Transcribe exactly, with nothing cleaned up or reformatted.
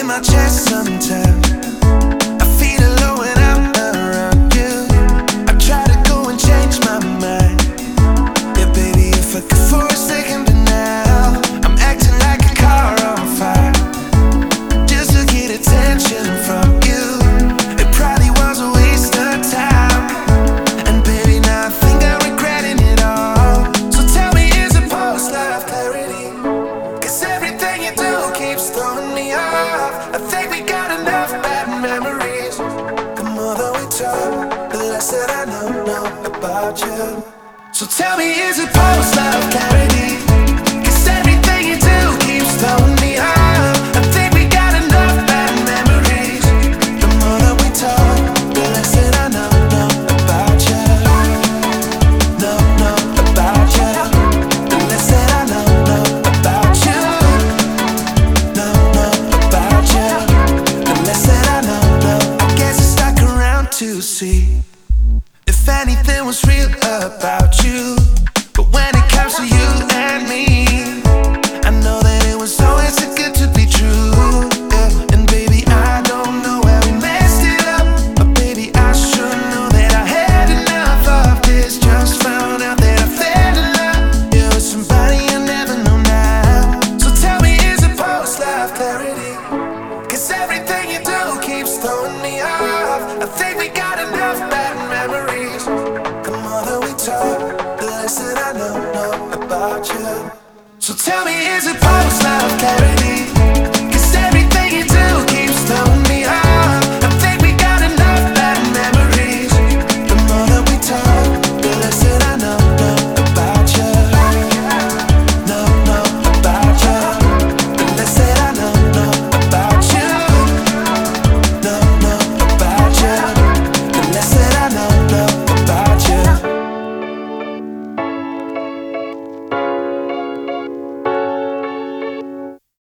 in my chest sometimes. I feel alone when I'm around you. I try to go and change my mind. Yeah, baby, if I could for a second, but now I'm acting like a car on fire, just to get attention from you. It probably was a waste of time, and baby, now I think I'm regretting it all. So tell me, is it post-love clarity? Cause everything you do keeps throwing me off. I think we got enough bad memories. The more that we talk, the less that I know, know about you. So tell me, is it post-love clarity? Cause everything you do keeps throwing me off. I think we got enough bad memories. The more that we talk, the less that I know, know about you. Know, know about you. The less that I know, know about you. Know, know about you. The less that I know, know. I guess I stuck around to see if anything was real about you. But when it comes to you and me, I know that it was always too good to be true. Yeah. And baby, I don't know where we messed it up, but baby, I sure know that I had enough of this. Just found out that I fell in love, yeah, with somebody I never know now. So tell me, is it post-love clarity? Cause everything you do keeps throwing me off. I think we got enough bad memories. The more that we talk, the less that I know, know about you. So tell me, is it post-love clarity?